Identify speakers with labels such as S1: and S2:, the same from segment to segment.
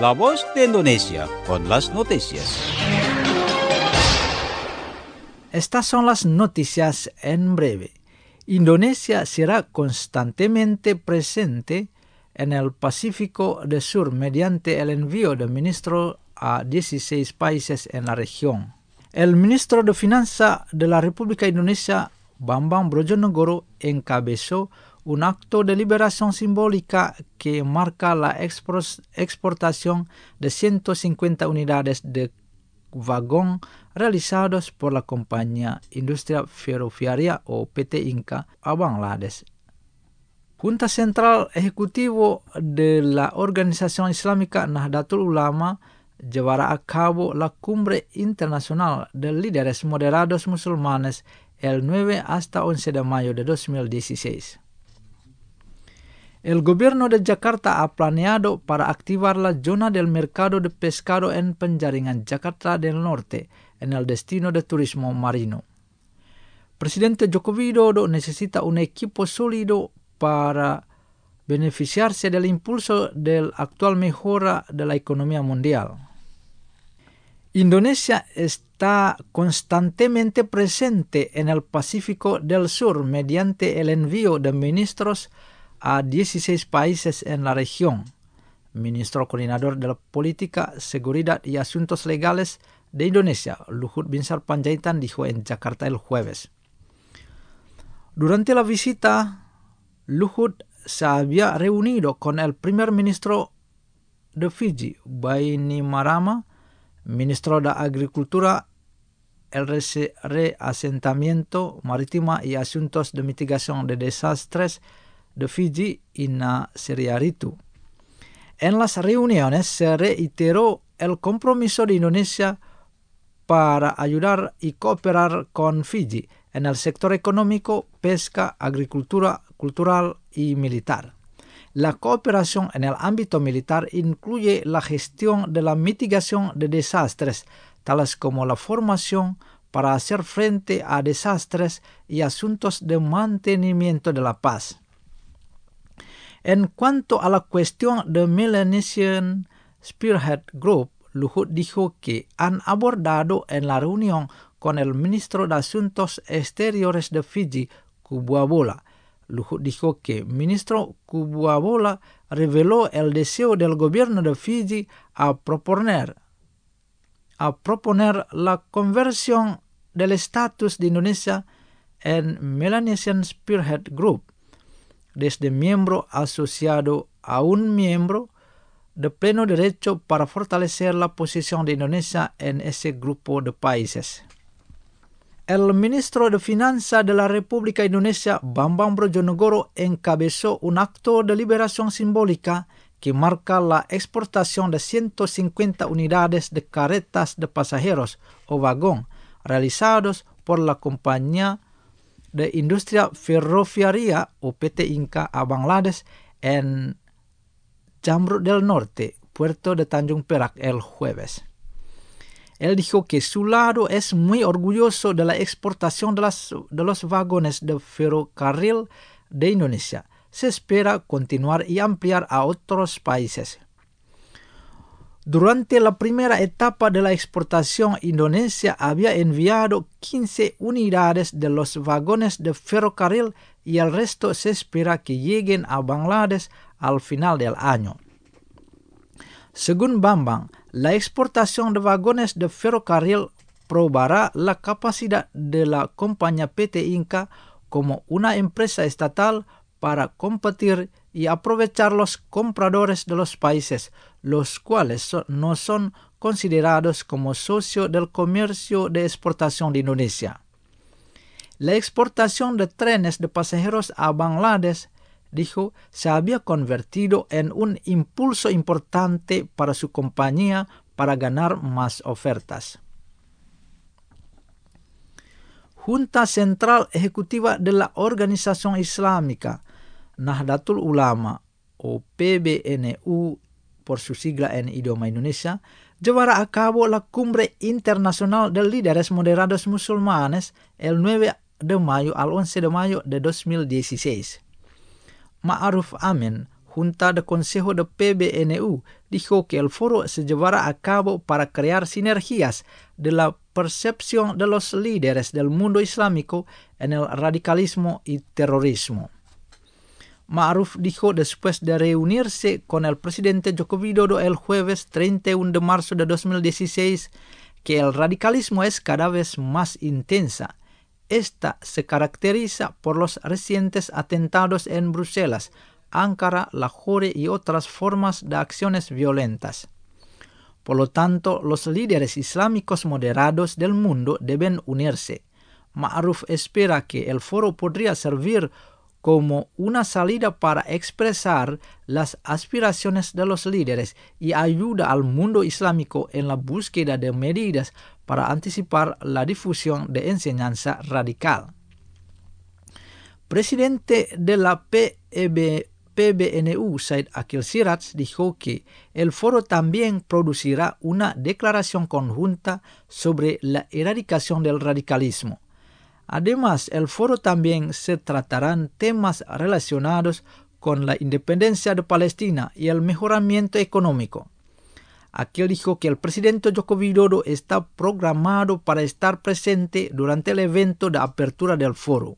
S1: La Voz de Indonesia con las noticias.
S2: Estas son las noticias en breve. Indonesia será constantemente presente en el Pacífico del Sur mediante el envío de ministros a 16 países en la región. El ministro de Finanzas de la República Indonesia, Bambang Brojonegoro, encabezó un acto de liberación simbólica que marca la exportación de 150 unidades de vagón realizados por la compañía Industria Ferroviaria o PT Inka a Bangladesh. Junta Central Ejecutivo de la Organización Islámica Nahdlatul Ulama llevará a cabo la Cumbre Internacional de Líderes Moderados Musulmanes el 9 hasta 11 de mayo de 2016. El gobierno de Jakarta ha planeado para activar la zona del mercado de pescado en Penjaringan, Jakarta del Norte, en el destino de turismo marino. Presidente Joko Widodo necesita un equipo sólido para beneficiarse del impulso de la actual mejora de la economía mundial. Indonesia está constantemente presente en el Pacífico del Sur mediante el envío de ministros a 16 países en la región. Ministro Coordinador de la Política, Seguridad y Asuntos Legales de Indonesia, Luhut Binsar Panjaitan, dijo en Jakarta el jueves. Durante la visita, Luhut se había reunido con el primer ministro de Fiji, Bainimarama, ministro de Agricultura, el reasentamiento marítimo y asuntos de mitigación de desastres de Fiji, Ina Seriaritu. En las reuniones se reiteró el compromiso de Indonesia para ayudar y cooperar con Fiji en el sector económico, pesca, agricultura, cultural y militar. La cooperación en el ámbito militar incluye la gestión de la mitigación de desastres, tales como la formación para hacer frente a desastres y asuntos de mantenimiento de la paz. En cuanto a la cuestión de Melanesian Spearhead Group, Luhut dijo que han abordado en la reunión con el ministro de Asuntos Exteriores de Fiji, Kubuabola. Luhut dijo que el ministro Kubuabola reveló el deseo del gobierno de Fiji a proponer la conversión del estatus de Indonesia en Melanesian Spearhead Group, desde miembro asociado a un miembro de pleno derecho para fortalecer la posición de Indonesia en ese grupo de países. El ministro de Finanzas de la República Indonesia, Bambang Brojonegoro, encabezó un acto de liberación simbólica que marca la exportación de 150 unidades de carretas de pasajeros o vagón realizados por la compañía de Industria Ferroviaria o PT Inka a Bangladesh en Jamrud del Norte, puerto de Tanjung Perak, el jueves. Él dijo que su lado es muy orgulloso de la exportación de los vagones de ferrocarril de Indonesia. Se espera continuar y ampliar a otros países. Durante la primera etapa de la exportación, Indonesia había enviado 15 unidades de los vagones de ferrocarril y el resto se espera que lleguen a Bangladesh al final del año. Según Bambang, la exportación de vagones de ferrocarril probará la capacidad de la compañía PT Inka como una empresa estatal para competir y aprovechar los compradores de los países, los cuales no son considerados como socios del comercio de exportación de Indonesia. La exportación de trenes de pasajeros a Bangladesh, dijo, se había convertido en un impulso importante para su compañía para ganar más ofertas. Junta Central Ejecutiva de la Organización Islámica Nahdlatul Ulama o PBNU por su sigla en idioma Indonesia, llevará a cabo la Cumbre Internacional de Líderes Moderados Musulmanes el 9 de mayo al 11 de mayo de 2016. Ma'ruf Amin, Junta de Consejo de PBNU dijo que el foro se llevará a cabo para crear sinergias de la percepción de los líderes del mundo islámico en el radicalismo y terrorismo. Ma'ruf dijo después de reunirse con el presidente Joko Widodo el jueves 31 de marzo de 2016 que el radicalismo es cada vez más intensa. Esta se caracteriza por los recientes atentados en Bruselas, Ankara, Lahore y otras formas de acciones violentas. Por lo tanto, los líderes islámicos moderados del mundo deben unirse. Ma'ruf espera que el foro podría servir como una salida para expresar las aspiraciones de los líderes y ayuda al mundo islámico en la búsqueda de medidas para anticipar la difusión de enseñanza radical. Presidente de la PBNU, Said Aqil Siraj, dijo que el foro también producirá una declaración conjunta sobre la erradicación del radicalismo. Además, el foro también se tratarán temas relacionados con la independencia de Palestina y el mejoramiento económico. Aqil dijo que el presidente Joko Widodo está programado para estar presente durante el evento de apertura del foro.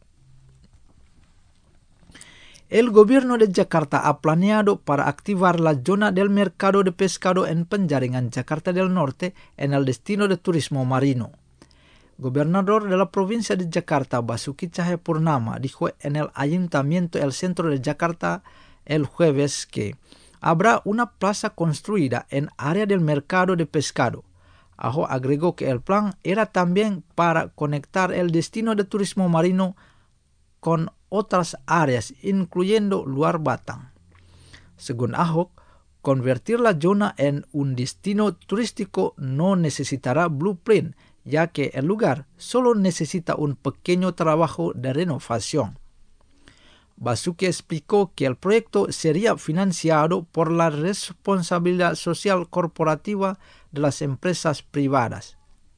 S2: El gobierno de Jakarta ha planeado para activar la zona del mercado de pescado en Penjaringan, Jakarta del Norte, en el destino de turismo marino. Gobernador de la provincia de Jakarta, Basuki Cahayapurnama, dijo en el Ayuntamiento del centro de Jakarta el jueves que habrá una plaza construida en área del mercado de pescado. Ahok agregó que el plan era también para conectar el destino de turismo marino con otras áreas, incluyendo Luar Batang. Según Ahok, convertir la zona en un destino turístico no necesitará blueprint, ya que el lugar solo necesita un pequeño trabajo de renovación. Basuki explicó que el proyecto sería financiado por la responsabilidad social corporativa de las empresas privadas.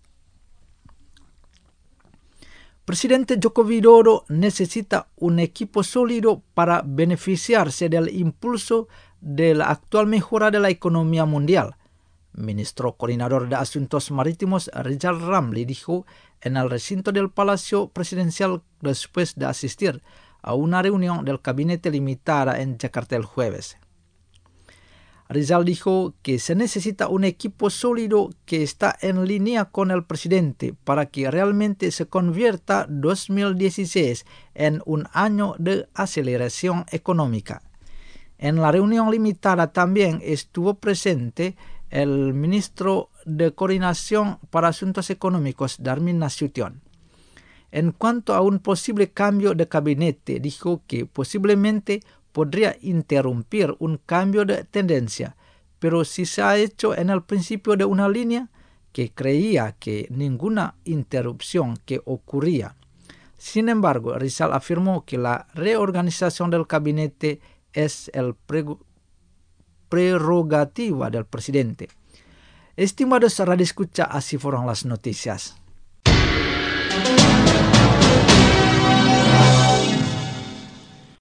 S2: Presidente Joko Widodo necesita un equipo sólido para beneficiarse del impulso de la actual mejora de la economía mundial. Ministro Coordinador de Asuntos Marítimos Rizal Ramli dijo en el recinto del Palacio Presidencial después de asistir a una reunión del gabinete limitada en Jakarta el jueves. Rizal dijo que se necesita un equipo sólido que está en línea con el presidente para que realmente se convierta 2016 en un año de aceleración económica. En la reunión limitada también estuvo presente el ministro de Coordinación para Asuntos Económicos, Darmin Nasution. En cuanto a un posible cambio de gabinete, dijo que posiblemente podría interrumpir un cambio de tendencia, pero si se ha hecho en el principio de una línea que creía que ninguna interrupción que ocurría. Sin embargo, Rizal afirmó que la reorganización del gabinete es el prerrogativa del presidente. Estimados radioescucha, así fueron las noticias.